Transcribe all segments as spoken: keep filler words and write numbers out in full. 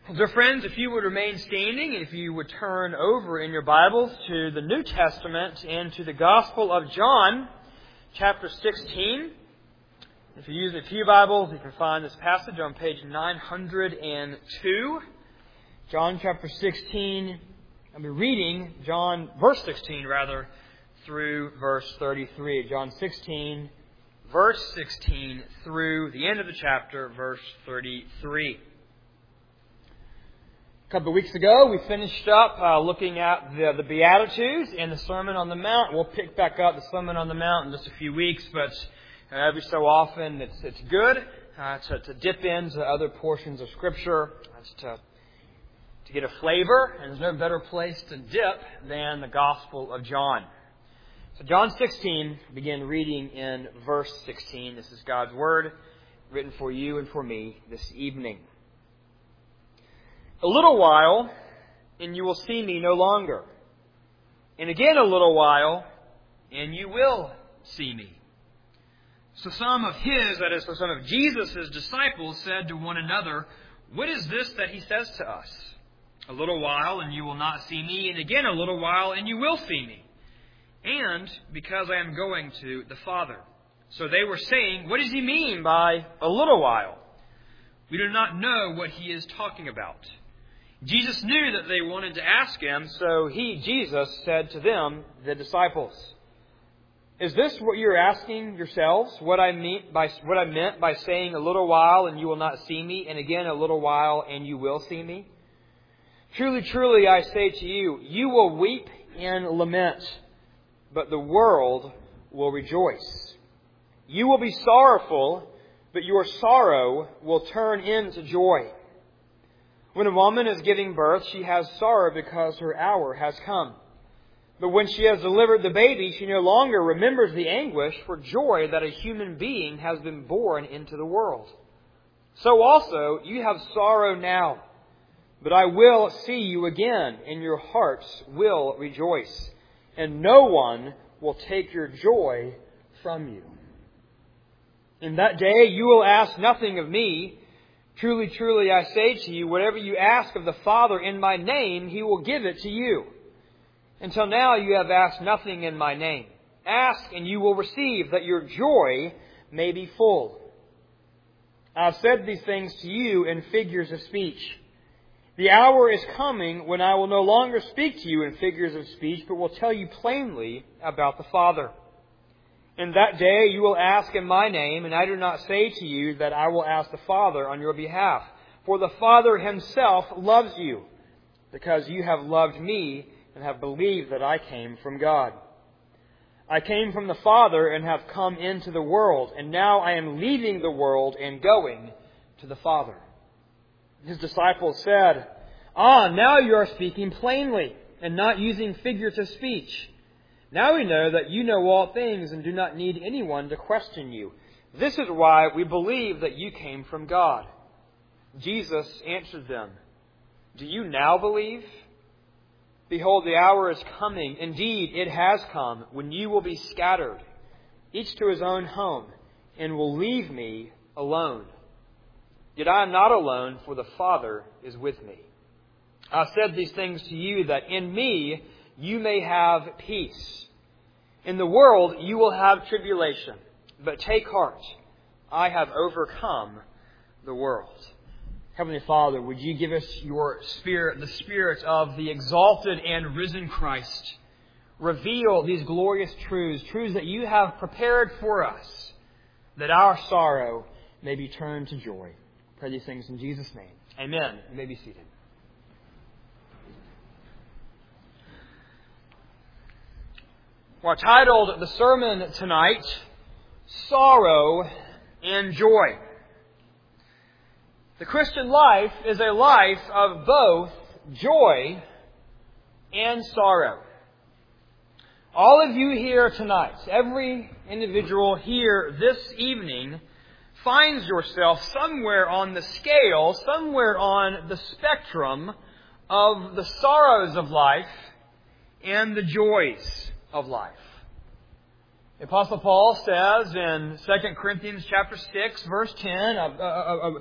Dear friends, if you would remain standing, and if you would turn over in your Bibles to the New Testament and to the Gospel of John, chapter sixteen. If you use the Pew Bibles, you can find this passage on page nine hundred two. John chapter sixteen, I'll be reading John, verse sixteen rather, through verse thirty-three. John sixteen, verse sixteen, through the end of the chapter, verse thirty-three. A couple of weeks ago, we finished up uh, looking at the, the Beatitudes and the Sermon on the Mount. We'll pick back up the Sermon on the Mount in just a few weeks, but uh, every so often it's it's good uh, to, to dip into other portions of Scripture, uh, to, to get a flavor, and there's no better place to dip than the Gospel of John. So John sixteen, begin reading in verse sixteen. This is God's Word, written for you and for me this evening. A little while, and you will see me no longer. And again a little while, and you will see me. So some of his, that is, so some of Jesus' disciples said to one another, "What is this that he says to us? A little while, and you will not see me, and again a little while, and you will see me. And because I am going to the Father." So they were saying, "What does he mean by a little while? We do not know what he is talking about." Jesus knew that they wanted to ask him, so he, Jesus, said to them, the disciples, "Is this what you're asking yourselves? What I mean by what I meant by saying a little while and you will not see me, and again a little while and you will see me? Truly, truly, I say to you, you will weep and lament, but the world will rejoice. You will be sorrowful, but your sorrow will turn into joy. When a woman is giving birth, she has sorrow because her hour has come. But when she has delivered the baby, she no longer remembers the anguish for joy that a human being has been born into the world. So also, you have sorrow now, but I will see you again, and your hearts will rejoice, and no one will take your joy from you. In that day you will ask nothing of me. Truly, truly, I say to you, whatever you ask of the Father in my name, he will give it to you. Until now you have asked nothing in my name. Ask, and you will receive, that your joy may be full. I have said these things to you in figures of speech. The hour is coming when I will no longer speak to you in figures of speech, but will tell you plainly about the Father. In that day you will ask in my name, and I do not say to you that I will ask the Father on your behalf. For the Father himself loves you, because you have loved me and have believed that I came from God. I came from the Father and have come into the world, and now I am leaving the world and going to the Father. His disciples said, "Ah, now you are speaking plainly, and not using figurative speech. Now we know that you know all things and do not need anyone to question you. This is why we believe that you came from God." Jesus answered them, "Do you now believe? Behold, the hour is coming. Indeed, it has come, when you will be scattered, each to his own home, and will leave me alone. Yet I am not alone, for the Father is with me. I have said these things to you, that in me you may have peace. In the world you will have tribulation, but take heart, I have overcome the world." Heavenly Father, would you give us your Spirit, the Spirit of the exalted and risen Christ. Reveal these glorious truths, truths that you have prepared for us, that our sorrow may be turned to joy. I pray these things in Jesus' name. Amen. You may be seated. We're titled the sermon tonight, Sorrow and Joy. The Christian life is a life of both joy and sorrow. All of you here tonight, every individual here this evening, finds yourself somewhere on the scale, somewhere on the spectrum of the sorrows of life and the joys of life. The Apostle Paul says in Second Corinthians chapter six, verse ten, a, a, a,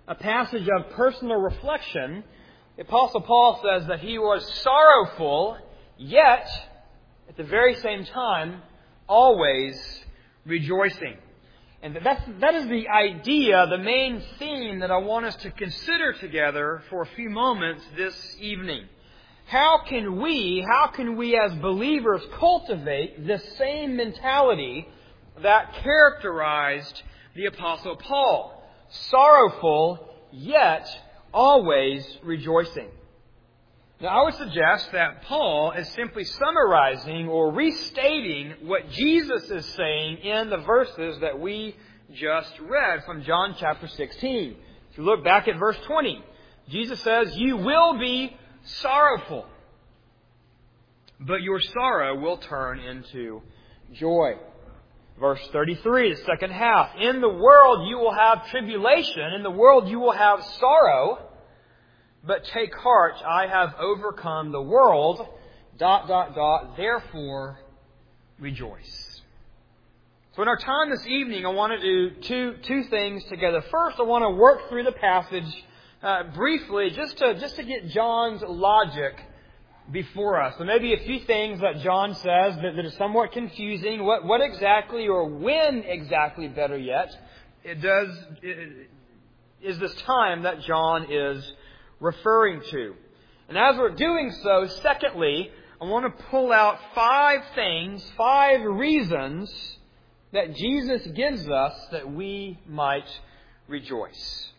a passage of personal reflection, the Apostle Paul says that he was sorrowful, yet, at the very same time, always rejoicing. And that's, that is the idea, the main theme that I want us to consider together for a few moments this evening. How can we, how can we as believers cultivate this same mentality that characterized the Apostle Paul? Sorrowful, yet always rejoicing. Now, I would suggest that Paul is simply summarizing or restating what Jesus is saying in the verses that we just read from John chapter sixteen. If you look back at verse twenty, Jesus says, "You will be sorrowful, but your sorrow will turn into joy." Verse thirty-three, the second half, "In the world you will have tribulation, in the world you will have sorrow, but take heart, I have overcome the world, dot, dot, dot, therefore rejoice." So in our time this evening, I want to do two, two things together. First, I want to work through the passage uh, briefly, just to, just to get John's logic before us. So maybe a few things that John says that, that is somewhat confusing. What, what exactly, or when exactly, better yet, it does it, is this time that John is referring to. And as we're doing so, secondly, I want to pull out five things, five reasons that Jesus gives us that we might rejoice.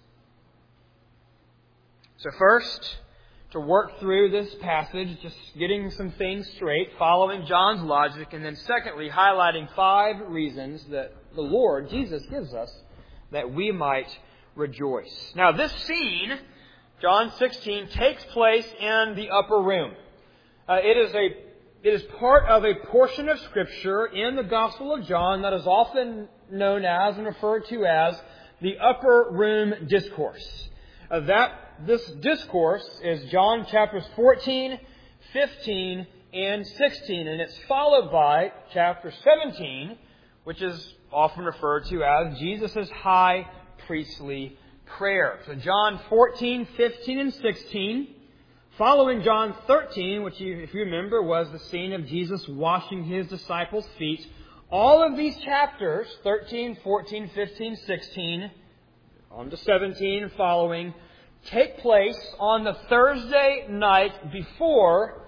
So first, to work through this passage, just getting some things straight, following John's logic, and then secondly, highlighting five reasons that the Lord, Jesus, gives us that we might rejoice. Now, this scene, John sixteen, takes place in the upper room. Uh, it is a it is part of a portion of Scripture in the Gospel of John that is often known as and referred to as the upper room discourse. Uh, that this discourse is John chapters fourteen, fifteen, and sixteen, and it's followed by chapter seventeen, which is often referred to as Jesus' high priestly prayer. So John fourteen, fifteen, and sixteen, following John thirteen, which you, if you remember was the scene of Jesus washing His disciples' feet. All of these chapters, thirteen, fourteen, fifteen, sixteen, on to seventeen and following, take place on the Thursday night before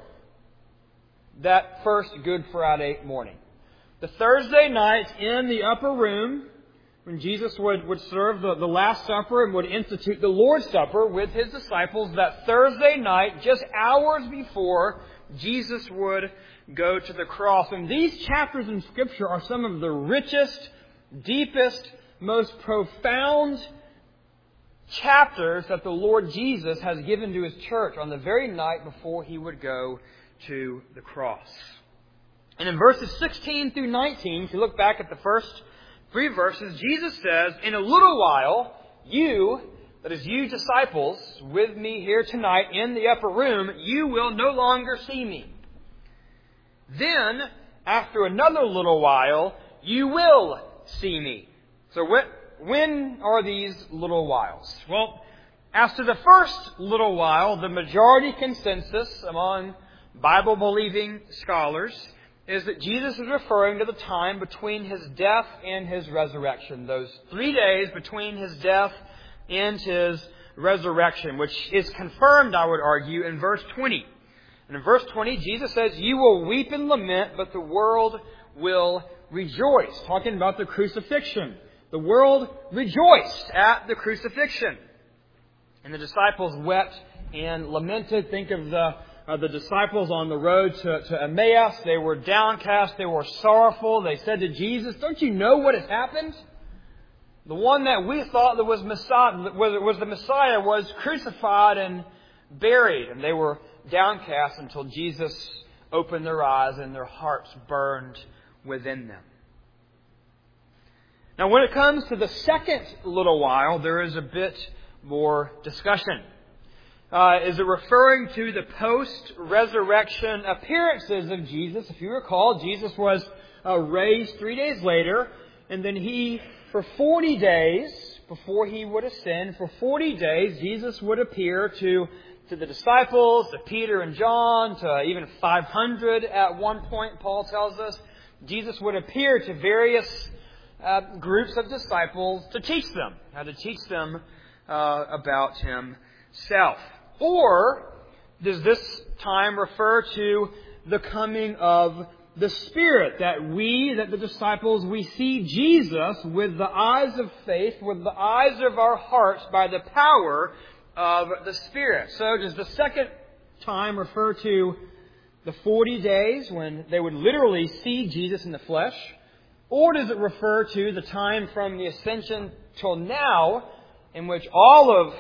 that first Good Friday morning. The Thursday night in the upper room, when Jesus would, would serve the, the Last Supper and would institute the Lord's Supper with His disciples, that Thursday night, just hours before Jesus would go to the cross. And these chapters in Scripture are some of the richest, deepest, most profound chapters that the Lord Jesus has given to His church on the very night before He would go to the cross. And in verses sixteen through nineteen, if you look back at the first three verses, Jesus says, "In a little while, you, that is you disciples, with me here tonight in the upper room, you will no longer see me. Then, after another little while, you will see me." So what, when are these little whiles? Well, as to the first little while, the majority consensus among Bible-believing scholars is that Jesus is referring to the time between His death and His resurrection. Those three days between His death and His resurrection, which is confirmed, I would argue, in verse twenty. And in verse twenty, Jesus says, "You will weep and lament, but the world will rejoice." Talking about the crucifixion. The world rejoiced at the crucifixion. And the disciples wept and lamented. Think of the Uh, the disciples on the road to, to Emmaus. They were downcast. They were sorrowful. They said to Jesus, "Don't you know what has happened? The one that we thought that was Messiah, was, was the Messiah was crucified and buried." And they were downcast until Jesus opened their eyes and their hearts burned within them. Now, when it comes to the second little while, there is a bit more discussion. Uh, is it referring to the post-resurrection appearances of Jesus? If you recall, Jesus was uh, raised three days later, and then He, for forty days, before He would ascend, for forty days, Jesus would appear to, to the disciples, to Peter and John, to even five hundred at one point, Paul tells us. Jesus would appear to various uh, groups of disciples to teach them, how to teach them uh, about Himself. Or does this time refer to the coming of the Spirit, that we, that the disciples, we see Jesus with the eyes of faith, with the eyes of our hearts by the power of the Spirit? So does the second time refer to the forty days when they would literally see Jesus in the flesh? Or does it refer to the time from the ascension till now in which all of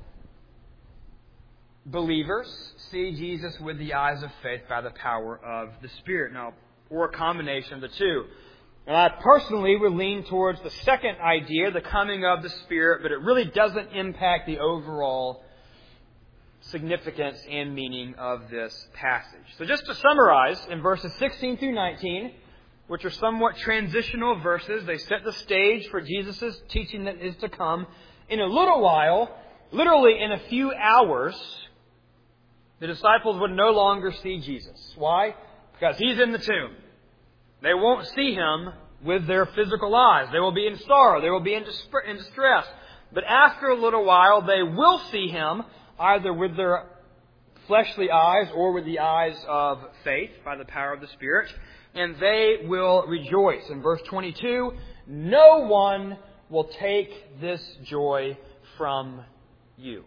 believers see Jesus with the eyes of faith by the power of the Spirit? Now, or a combination of the two. And I personally would lean towards the second idea, the coming of the Spirit, but it really doesn't impact the overall significance and meaning of this passage. So just to summarize, in verses sixteen through nineteen, which are somewhat transitional verses, they set the stage for Jesus' teaching that is to come. In a little while, literally in a few hours, the disciples would no longer see Jesus. Why? Because He's in the tomb. They won't see Him with their physical eyes. They will be in sorrow. They will be in distress. But after a little while, they will see Him either with their fleshly eyes or with the eyes of faith by the power of the Spirit. And they will rejoice. In verse twenty-two, no one will take this joy from you.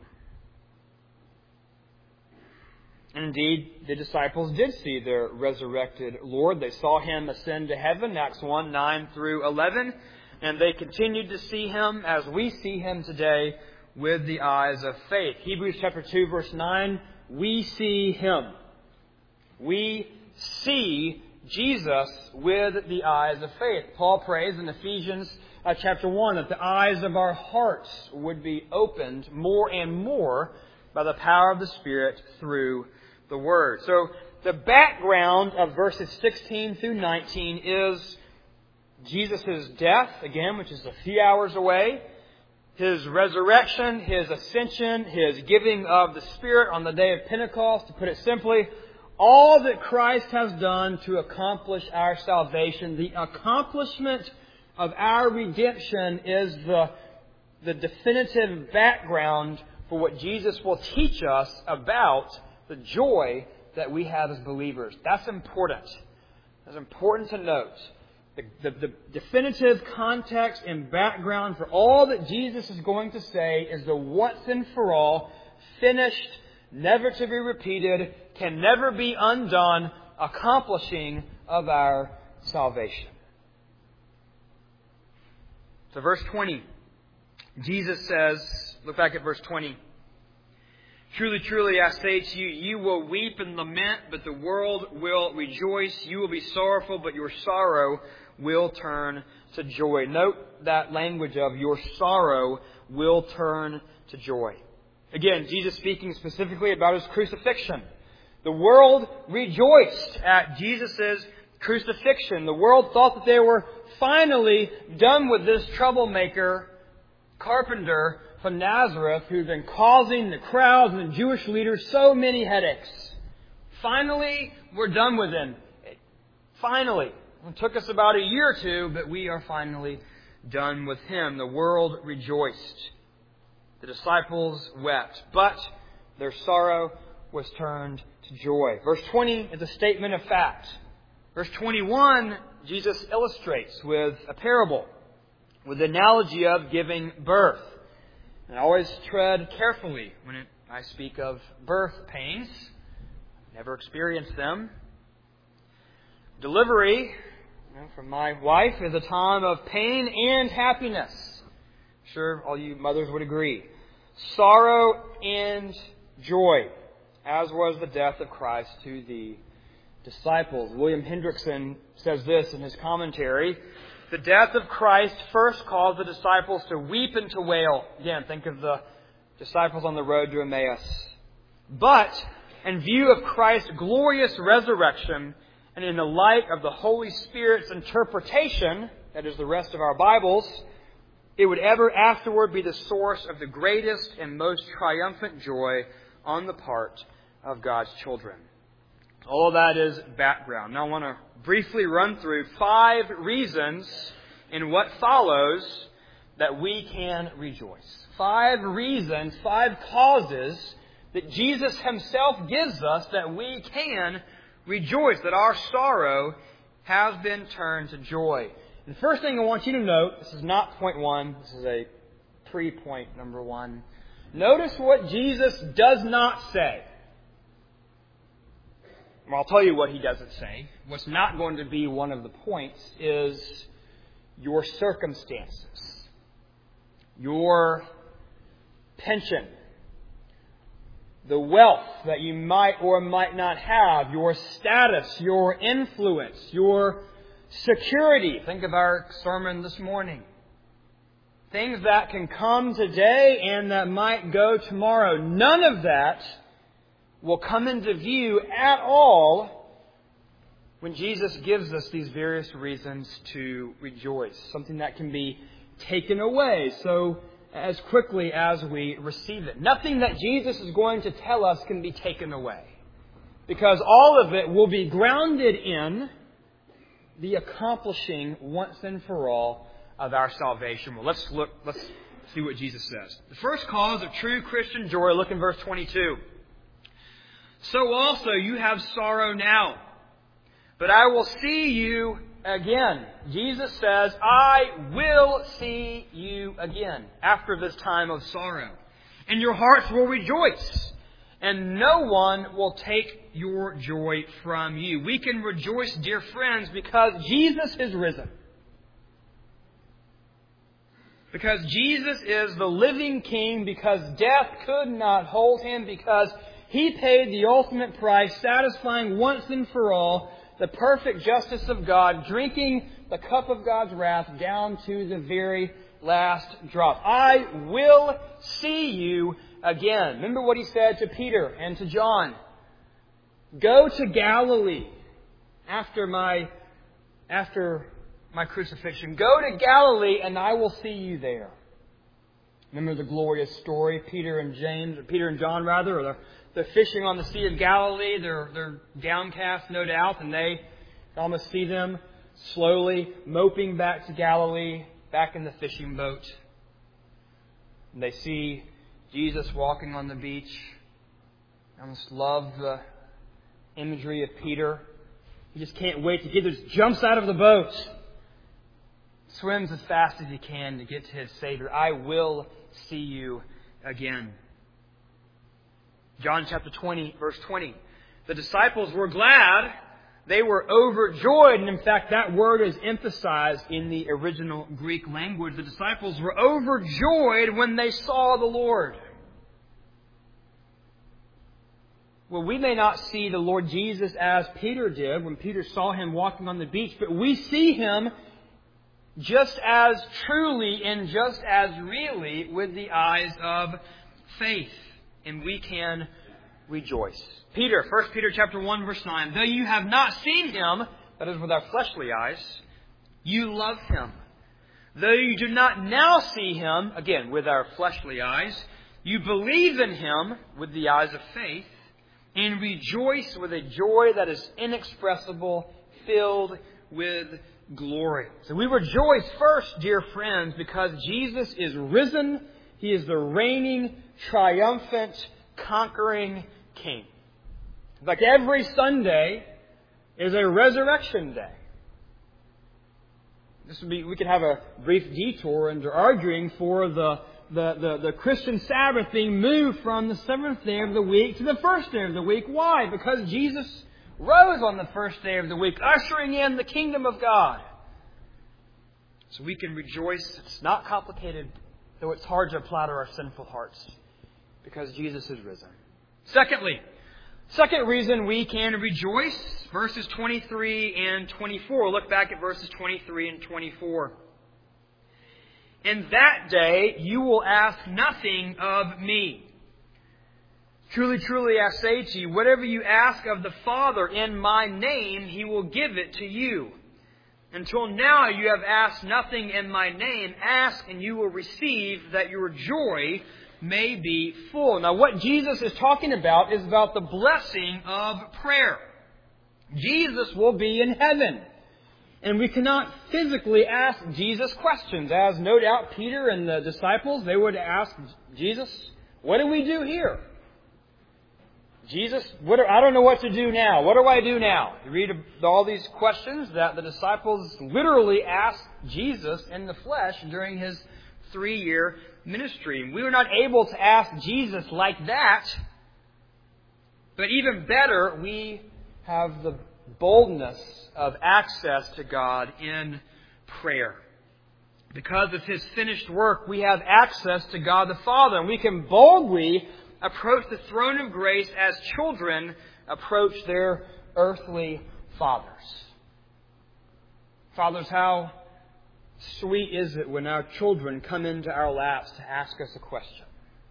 Indeed, the disciples did see their resurrected Lord. They saw Him ascend to heaven, Acts one, nine through eleven. And they continued to see Him as we see Him today with the eyes of faith. Hebrews chapter two, verse nine, we see Him. We see Jesus with the eyes of faith. Paul prays in Ephesians uh, chapter one that the eyes of our hearts would be opened more and more by the power of the Spirit through the Word. So the background of verses sixteen through nineteen is Jesus' death, again, which is a few hours away, His resurrection, His ascension, His giving of the Spirit on the day of Pentecost. To put it simply, all that Christ has done to accomplish our salvation, the accomplishment of our redemption is the, the definitive background for what Jesus will teach us about the joy that we have as believers. That's important. That's important to note. The, the, the definitive context and background for all that Jesus is going to say is the once and for all, finished, never to be repeated, can never be undone, accomplishing of our salvation. So verse twenty, Jesus says, look back at verse twenty. Truly, truly, I say to you, you will weep and lament, but the world will rejoice. You will be sorrowful, but your sorrow will turn to joy. Note that language of your sorrow will turn to joy. Again, Jesus speaking specifically about His crucifixion. The world rejoiced at Jesus' crucifixion. The world thought that they were finally done with this troublemaker, carpenter from Nazareth, who'd been causing the crowds and the Jewish leaders so many headaches. Finally, we're done with him. Finally. It took us about a year or two, but we are finally done with him. The world rejoiced. The disciples wept, but their sorrow was turned to joy. Verse twenty is a statement of fact. Verse twenty-one, Jesus illustrates with a parable, with the analogy of giving birth. And I always tread carefully when it, I speak of birth pains. Never experienced them. Delivery, you know, from my wife, is a time of pain and happiness. I'm sure all you mothers would agree. Sorrow and joy, as was the death of Christ to the disciples. William Hendrickson says this in his commentary. The death of Christ first caused the disciples to weep and to wail. Again, think of the disciples on the road to Emmaus. But in view of Christ's glorious resurrection, and in the light of the Holy Spirit's interpretation, that is the rest of our Bibles, it would ever afterward be the source of the greatest and most triumphant joy on the part of God's children. All of that is background. Now I want to briefly run through five reasons in what follows that we can rejoice. Five reasons, five causes that Jesus Himself gives us that we can rejoice, that our sorrow has been turned to joy. And the first thing I want you to note, this is not point one, this is a pre-point number one. Notice what Jesus does not say. Well, I'll tell you what He doesn't say. What's not going to be one of the points is your circumstances, your pension, the wealth that you might or might not have, your status, your influence, your security. Think of our sermon this morning. Things that can come today and that might go tomorrow. None of that will come into view at all when Jesus gives us these various reasons to rejoice. Something that can be taken away so as quickly as we receive it. Nothing that Jesus is going to tell us can be taken away, because all of it will be grounded in the accomplishing once and for all of our salvation. Well, let's look, let's see what Jesus says. The first cause of true Christian joy, look in verse twenty-two. So also you have sorrow now, but I will see you again. Jesus says, I will see you again after this time of sorrow. And your hearts will rejoice, and no one will take your joy from you. We can rejoice, dear friends, because Jesus is risen. Because Jesus is the living King, because death could not hold Him, because He paid the ultimate price, satisfying once and for all the perfect justice of God, drinking the cup of God's wrath down to the very last drop. I will see you again. Remember what He said to Peter and to John. Go to Galilee after my, after my crucifixion. Go to Galilee and I will see you there. Remember the glorious story, Peter and James, or Peter and John rather, or they're, they're fishing on the Sea of Galilee. They're, they're downcast, no doubt, and they almost see them slowly moping back to Galilee, back in the fishing boat. And they see Jesus walking on the beach. I almost love the imagery of Peter. He just can't wait to get there. Just jumps out of the boat. Swims as fast as he can to get to his Savior. I will see you again. John chapter twenty, verse twenty. The disciples were glad. They were overjoyed. And in fact, that word is emphasized in the original Greek language. The disciples were overjoyed when they saw the Lord. Well, we may not see the Lord Jesus as Peter did when Peter saw Him walking on the beach, but we see Him just as truly and just as really with the eyes of faith. And we can rejoice. Peter, First Peter chapter one, verse nine. Though you have not seen Him, that is with our fleshly eyes, you love Him. Though you do not now see Him, again with our fleshly eyes, you believe in Him with the eyes of faith, and rejoice with a joy that is inexpressible, filled with glory. So we rejoice first, dear friends, because Jesus is risen. He is the reigning, triumphant, conquering King. In fact, every Sunday is a resurrection day. This would be, we could have a brief detour into arguing for the, the, the, the Christian Sabbath being moved from the seventh day of the week to the first day of the week. Why? Because Jesus rose on the first day of the week, ushering in the kingdom of God. So we can rejoice. It's not complicated, though it's hard to apply to our sinful hearts, because Jesus is risen. Secondly, second reason we can rejoice, verses twenty-three and twenty-four. Look back at verses twenty-three and twenty-four. In that day you will ask nothing of me. Truly, truly, I say to you, whatever you ask of the Father in my name, He will give it to you. Until now you have asked nothing in my name. Ask and you will receive, that your joy may be full. Now what Jesus is talking about is about the blessing of prayer. Jesus will be in heaven. And we cannot physically ask Jesus questions. As no doubt Peter and the disciples, they would ask Jesus, what do we do here? Jesus, what do, I don't know what to do now. What do I do now? You read all these questions that the disciples literally asked Jesus in the flesh during His three-year ministry. We were not able to ask Jesus like that. But even better, we have the boldness of access to God in prayer. Because of His finished work, we have access to God the Father, and we can boldly approach the throne of grace as children approach their earthly fathers. Fathers, how sweet is it when our children come into our laps to ask us a question?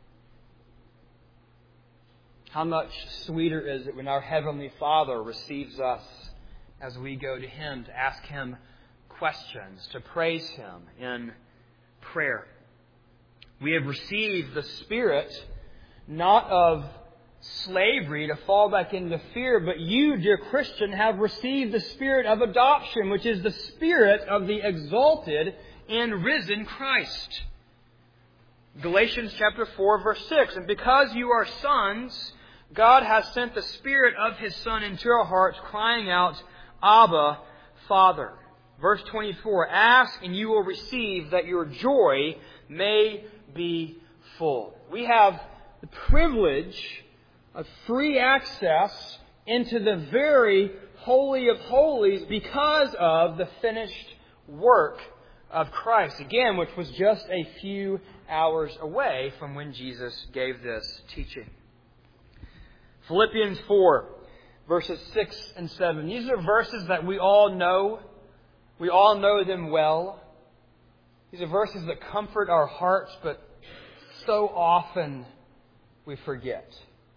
How much sweeter is it when our Heavenly Father receives us as we go to Him to ask Him questions, to praise Him in prayer. We have received the Spirit not of slavery to fall back into fear, but you, dear Christian, have received the Spirit of adoption, which is the Spirit of the exalted and risen Christ. Galatians chapter four, verse six, and because you are sons, God has sent the Spirit of His Son into our hearts, crying out, Abba, Father. Verse twenty-four, ask and you will receive, that your joy may be full. We have the privilege of free access into the very Holy of Holies because of the finished work of Christ. Again, which was just a few hours away from when Jesus gave this teaching. Philippians four, verses six and seven. These are verses that we all know. We all know them well. These are verses that comfort our hearts, but so often we forget.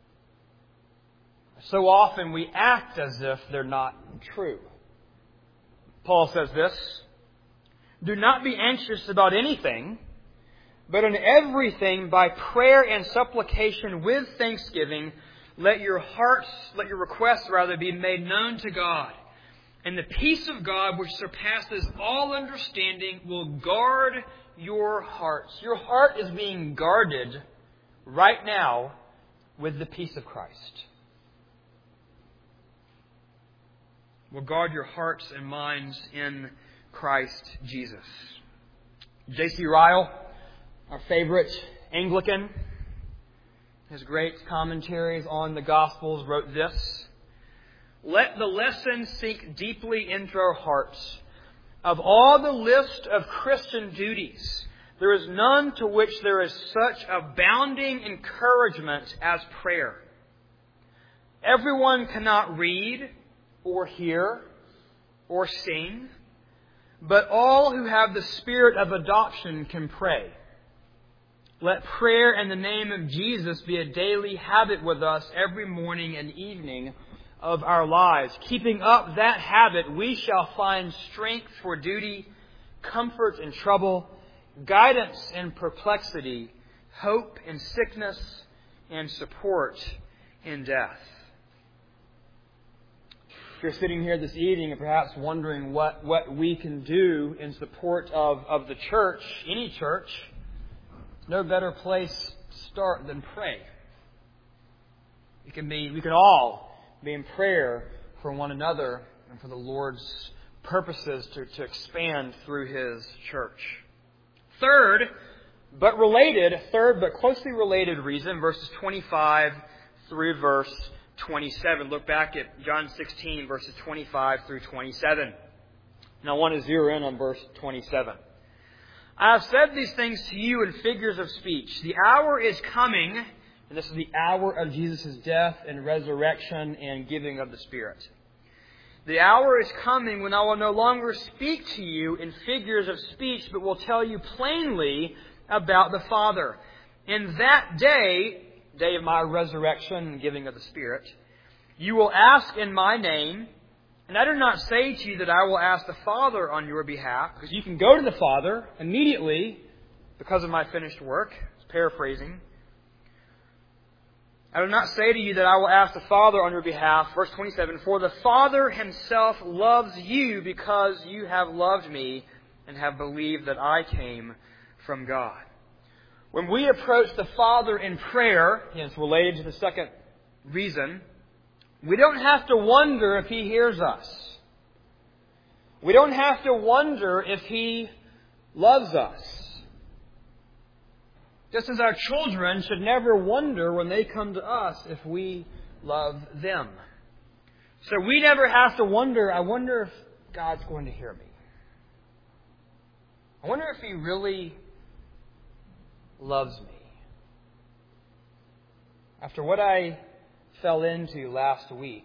So often we act as if they're not true. Paul says this, do not be anxious about anything, but in everything by prayer and supplication with thanksgiving, let your hearts, let your requests rather be made known to God. And the peace of God, which surpasses all understanding, will guard your hearts. Your heart is being guarded right now with the peace of Christ. Will guard your hearts and minds in Christ Jesus. J C Ryle, our favorite Anglican, his great commentaries on the Gospels, wrote this, let the lesson sink deeply into our hearts. Of all the list of Christian duties, there is none to which there is such abounding encouragement as prayer. Everyone cannot read or hear or sing, but all who have the Spirit of adoption can pray. Let prayer in the name of Jesus be a daily habit with us every morning and evening of our lives. Keeping up that habit, we shall find strength for duty, comfort in trouble, guidance in perplexity, hope in sickness, and support in death. If you're sitting here this evening and perhaps wondering what, what we can do in support of, of the church, any church, no better place to start than pray. It can be, we can all be in prayer for one another and for the Lord's purposes to, to expand through His church. Third, but related, third but closely related reason, verses twenty-five through verse twenty-seven. Look back at John sixteen, verses twenty-five through twenty-seven. And I want to zero in on verse twenty-seven. I have said these things to you in figures of speech. The hour is coming, and this is the hour of Jesus' death and resurrection and giving of the Spirit. The hour is coming when I will no longer speak to you in figures of speech, but will tell you plainly about the Father. In that day, day of my resurrection and giving of the Spirit, you will ask in my name, And I do not say to you that I will ask the Father on your behalf, because you can go to the Father immediately because of my finished work. It's paraphrasing. I do not say to you that I will ask the Father on your behalf. Verse twenty-seven, for the Father Himself loves you because you have loved me and have believed that I came from God. When we approach the Father in prayer, and it's related to the second reason, we don't have to wonder if He hears us. We don't have to wonder if He loves us. Just as our children should never wonder when they come to us if we love them. So we never have to wonder, I wonder if God's going to hear me. I wonder if He really loves me. After what I fell into last week,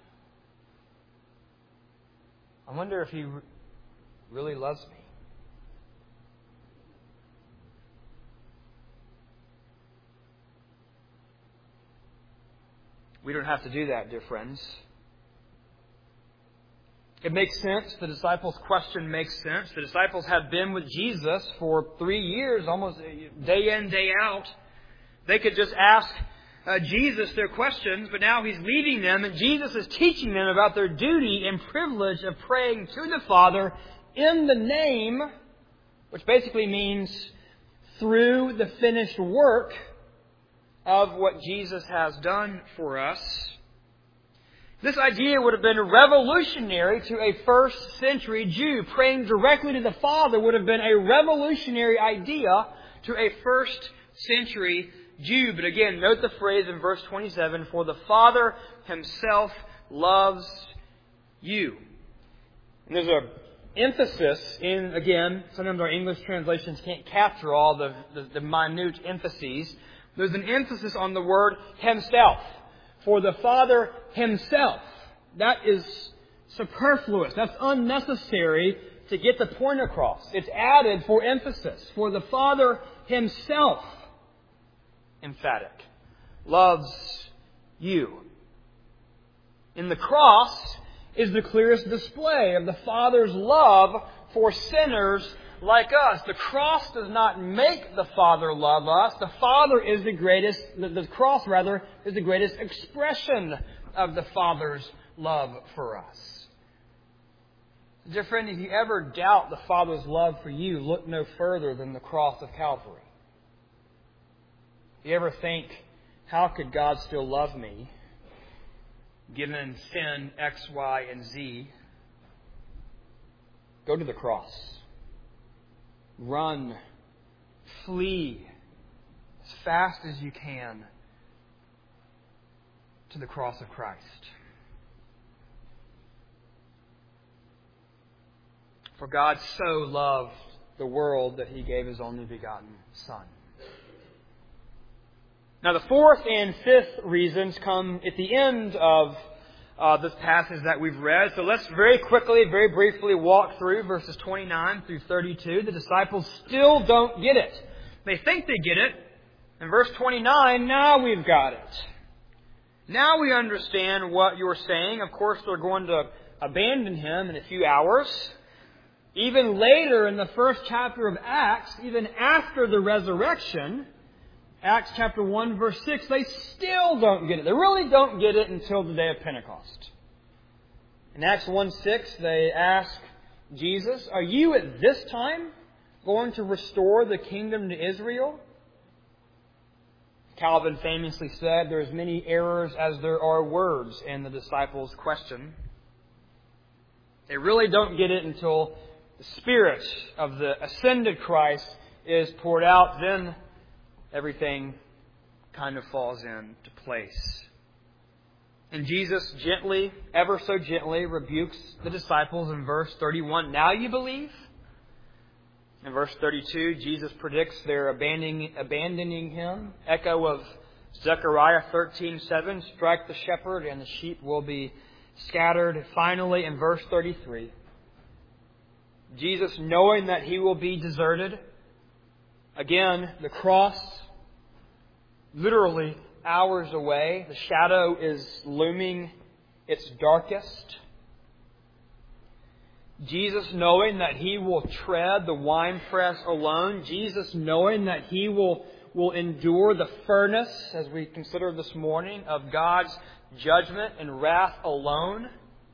I wonder if He really loves me. We don't have to do that, dear friends. It makes sense. The disciples' question makes sense. The disciples have been with Jesus for three years, almost day in, day out. They could just ask uh, Jesus their questions, but now He's leaving them, and Jesus is teaching them about their duty and privilege of praying to the Father in the name, which basically means through the finished work of what Jesus has done for us. This idea would have been revolutionary to a first century Jew. Praying directly to the Father would have been a revolutionary idea to a first century Jew. But again, note the phrase in verse twenty-seven, for the Father Himself loves you. And there's a emphasis in, again, sometimes our English translations can't capture all the, the, the minute emphases. There's an emphasis on the word Himself. For the Father Himself. That is superfluous. That's unnecessary to get the point across. It's added for emphasis. For the Father Himself, emphatic, loves you. In the cross is the clearest display of the Father's love for sinners like us. The cross does not make the Father love us. The Father is the greatest, the cross rather, is the greatest expression of the Father's love for us. Dear friend, if you ever doubt the Father's love for you, look no further than the cross of Calvary. If you ever think, how could God still love me, given sin X, Y, and Z, go to the cross. Run, flee as fast as you can to the cross of Christ. For God so loved the world that He gave His only begotten Son. Now the fourth and fifth reasons come at the end of Uh, this passage that we've read. So let's very quickly, very briefly walk through verses twenty-nine through thirty-two. The disciples still don't get it. They think they get it. In verse twenty-nine, now we've got it. Now we understand what you're saying. Of course, they're going to abandon Him in a few hours. Even later in the first chapter of Acts, even after the resurrection, Acts chapter one, verse six, they still don't get it. They really don't get it until the day of Pentecost. In Acts one six, they ask Jesus, are you at this time going to restore the kingdom to Israel? Calvin famously said, there are as many errors as there are words in the disciples' question. They really don't get it until the Spirit of the ascended Christ is poured out. Then everything kind of falls into place. And Jesus gently, ever so gently, rebukes the disciples in verse thirty-one. Now you believe? In verse thirty-two, Jesus predicts their abandoning, abandoning Him. Echo of Zechariah thirteen seven, strike the shepherd and the sheep will be scattered. Finally, in verse thirty-three, Jesus, knowing that He will be deserted, again, the cross, literally hours away. The shadow is looming its darkest. Jesus knowing that He will tread the winepress alone. Jesus knowing that He will, will endure the furnace, as we consider this morning, of God's judgment and wrath alone,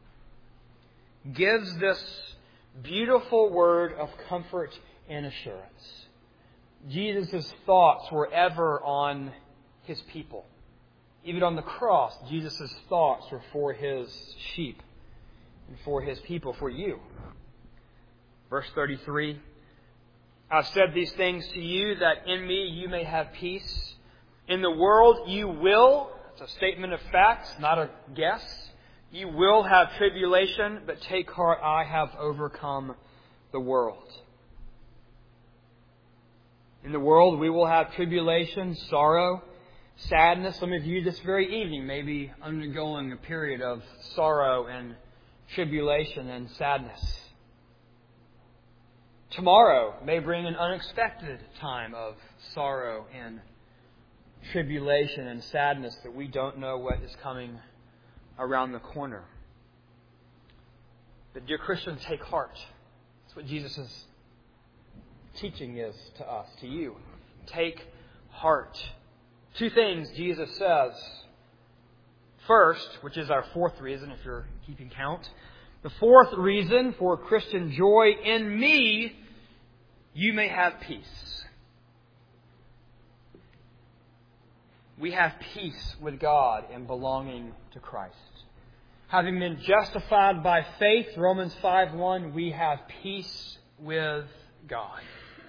gives this beautiful word of comfort and assurance. Jesus' thoughts were ever on His people. Even on the cross, Jesus' thoughts were for His sheep and for His people, for you. Verse thirty-three, I've said these things to you that in me you may have peace. In the world you will, it's a statement of facts, not a guess, you will have tribulation, but take heart, I have overcome the world. In the world we will have tribulation, sorrow, sadness. Some of you this very evening may be undergoing a period of sorrow and tribulation and sadness. Tomorrow may bring an unexpected time of sorrow and tribulation and sadness that we don't know what is coming around the corner. But dear Christians, take heart. That's what Jesus' teaching is to us, to you. Take heart. Two things Jesus says. First, which is our fourth reason if you're keeping count, the fourth reason for Christian joy, in me you may have peace. We have peace with God in belonging to Christ. Having been justified by faith, Romans five one, we have peace with God.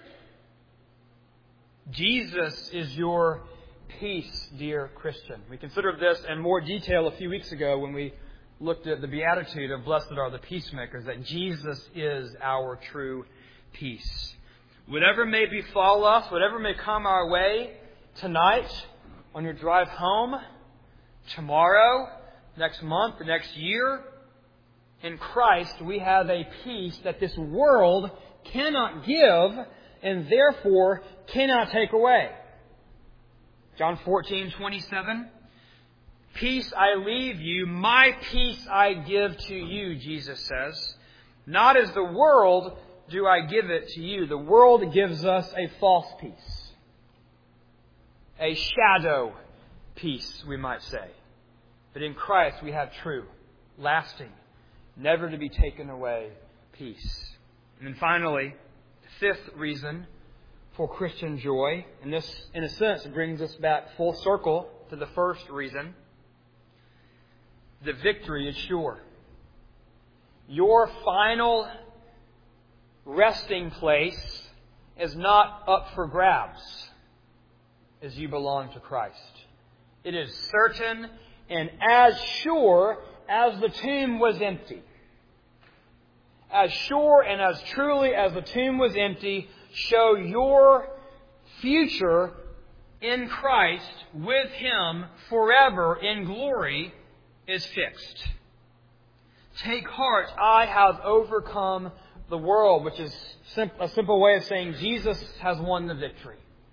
Jesus is your peace, dear Christian. We considered this in more detail a few weeks ago when we looked at the beatitude of blessed are the peacemakers, that Jesus is our true peace. Whatever may befall us, whatever may come our way tonight, on your drive home, tomorrow, next month, the next year, in Christ we have a peace that this world cannot give and therefore cannot take away. John fourteen twenty-seven. Peace I leave you, my peace I give to you, Jesus says. Not as the world do I give it to you. The world gives us a false peace. A shadow peace, we might say. But in Christ we have true, lasting, never to be taken away peace. And then finally, the fifth reason for Christian joy, and this, in a sense, brings us back full circle to the first reason. The victory is sure. Your final resting place is not up for grabs as you belong to Christ. It is certain and as sure as the tomb was empty. As sure and as truly as the tomb was empty, show your future in Christ with Him forever in glory is fixed. Take heart, I have overcome the world, which is a simple way of saying Jesus has won the victory.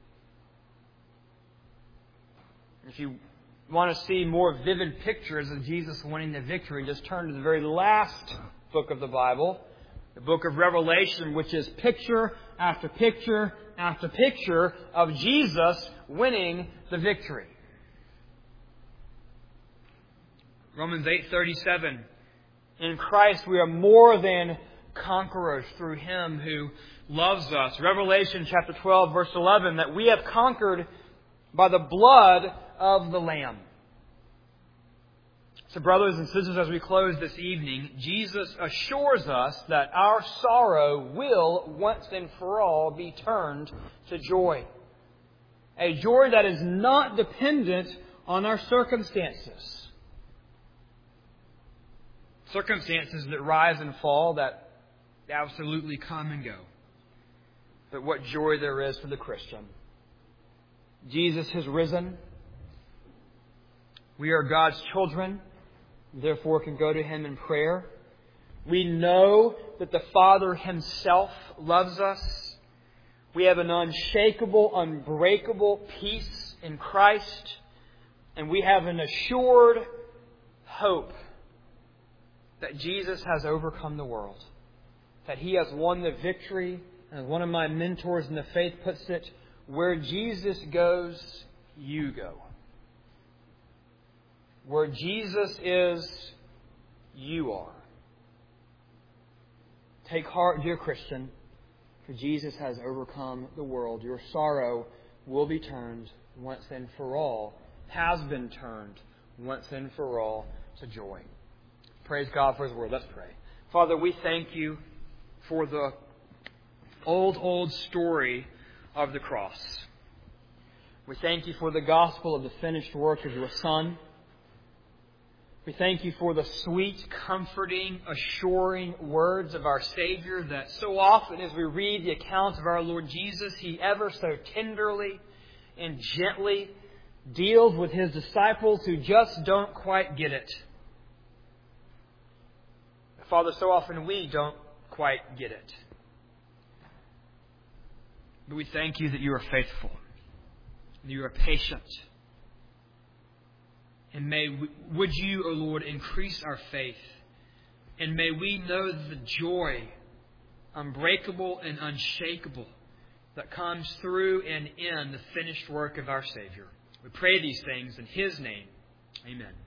If you want to see more vivid pictures of Jesus winning the victory, just turn to the very last book of the Bible, the book of Revelation, which is picture after picture after picture of Jesus winning the victory. Romans eight thirty-seven. In Christ we are more than conquerors through Him who loves us. Revelation chapter twelve, verse eleven, that we have conquered by the blood of the Lamb. So brothers and sisters, as we close this evening, Jesus assures us that our sorrow will once and for all be turned to joy. A joy that is not dependent on our circumstances. Circumstances that rise and fall, that absolutely come and go. But what joy there is for the Christian. Jesus has risen. We are God's children, therefore can go to Him in prayer. We know that the Father Himself loves us. We have an unshakable, unbreakable peace in Christ. And we have an assured hope that Jesus has overcome the world. that He has won the victory. And as one of my mentors in the faith puts it, where Jesus goes, you go. Where Jesus is, you are. Take heart, dear Christian, for Jesus has overcome the world. Your sorrow will be turned once and for all, has been turned once and for all to joy. Praise God for His Word. Let's pray. Father, we thank You for the old, old story of the cross. We thank You for the gospel of the finished work of Your Son. We thank You for the sweet, comforting, assuring words of our Savior that so often as we read the accounts of our Lord Jesus, He ever so tenderly and gently deals with His disciples who just don't quite get it. Father, so often we don't quite get it. But we thank You that You are faithful, that You are patient. And may, we, would You, O Lord, increase our faith. And may we know the joy, unbreakable and unshakable, that comes through and in the finished work of our Savior. We pray these things in His name. Amen.